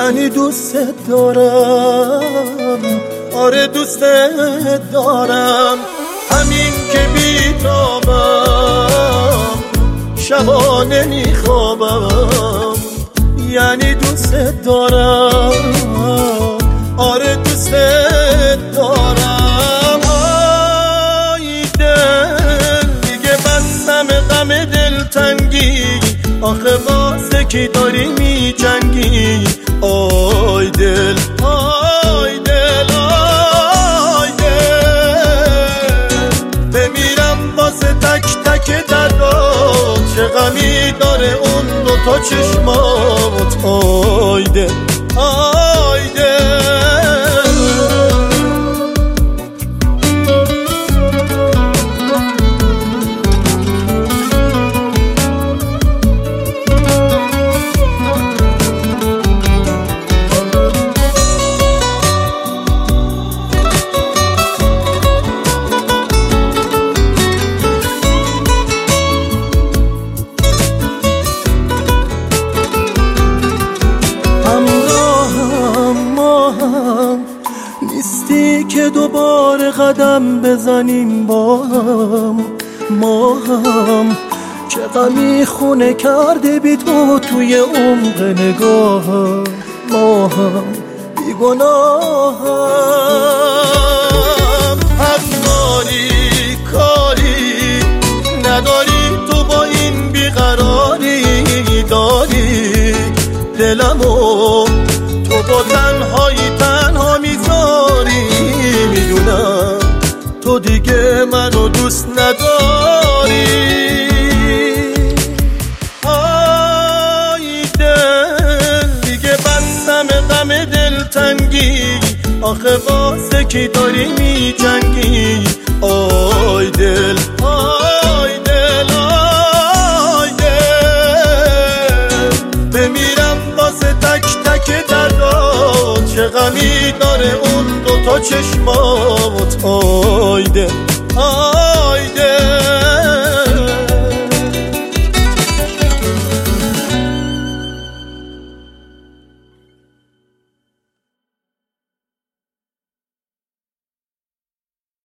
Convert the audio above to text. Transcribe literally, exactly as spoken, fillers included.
یعنی دوست دارم، آره دوست دارم. همین که بیتابم شبا نمیخوابم، یعنی دوست دارم، آره دوست دارم. آی دل دیگه بستم غم دلتنگی، آخه واسه کی داری می جنگی؟ آی دل آی دل آی دل، بمیرم واسه تک تک دردات، چه غمی داره اون دو تا چشمات. آی دل آی دل. نیستی که دوباره قدم بزنیم با هم، ما هم چه غمی خونه کرده بی تو توی عمق نگاهم، ما هم بی گناهم. حقداری کاری نداری تو با این بیقراری، داری دلمو تو با تنهایی تنها میذاری. میدونم تو دیگه منو دوست نداری. آی دل دیگه بستم غم دلتنگی، آخه واسه کی داری می جنگی؟ آی دل آی دل آی دل، بمیرم واسه تک تک دردات، چه غمی داره اون دو تا چشمات. آی دل آی دل.